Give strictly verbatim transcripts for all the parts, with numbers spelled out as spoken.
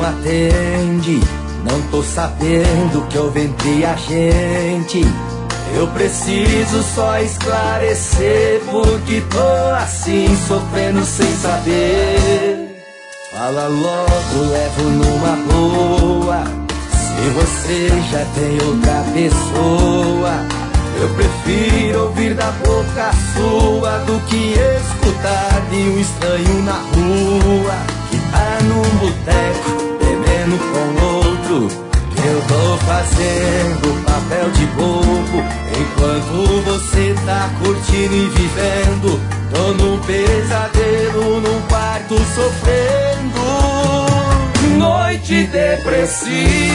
não atende. Não tô sabendo o que houve entre a gente. Eu preciso só esclarecer porque tô assim, sofrendo sem saber. Fala logo, levo numa boa. Se você já tem outra pessoa, eu prefiro ouvir da boca sua do que escutar de um estranho na rua que tá num boteco bebendo com outro. Eu tô fazendo papel de bobo enquanto você tá curtindo e vivendo. Tô num pesadelo, num quarto sofrendo. Noite depressiva,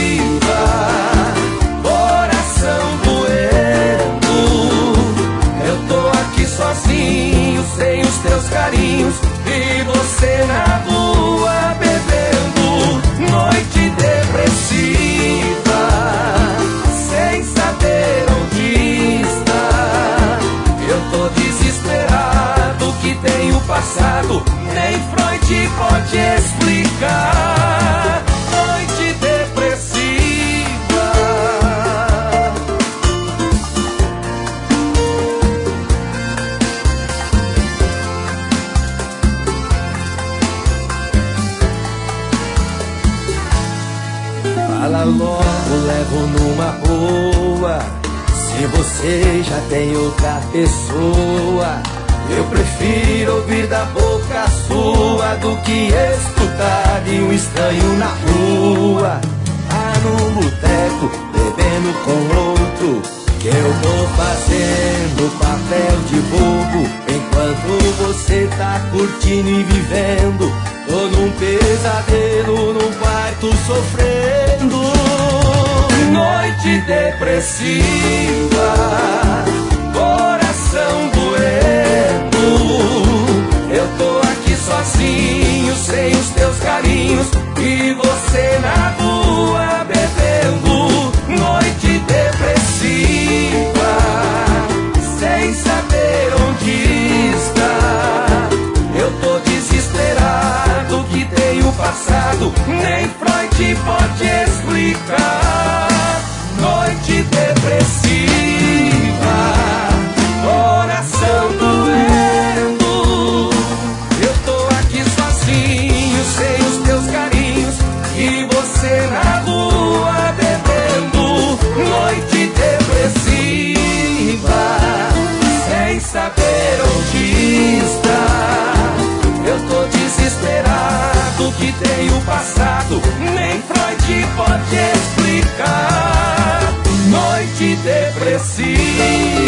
coração doendo. Eu tô aqui sozinho, sem os teus carinhos, e você na rua bebendo. Noite depressiva, sem saber onde está. Eu tô desesperado, que tenho passado, nem Freud pode explicar. Noite depressiva. Fala logo, levo numa boa. Se você já tem outra pessoa, eu prefiro ouvir da boca sua do que escutar de um estranho na rua. Ah, num boteco, bebendo com outro, que eu tô fazendo papel de bobo enquanto você tá curtindo e vivendo. Tô num pesadelo, num quarto sofrendo. Noite depressiva, coração doendo. Eu tô aqui sozinho, sem os teus carinhos, e você na rua bebendo. Noite depressiva, sem saber onde está. Eu tô desesperado, que tenho passado, nem Freud pode explicar. Noite depressiva, coração doendo. Eu tô aqui sozinho, sem os teus carinhos, e você na rua bebendo. Noite depressiva, sem saber onde está. Eu tô desesperado, que tenho passado, nem Freud pode explicar. Noite depressiva.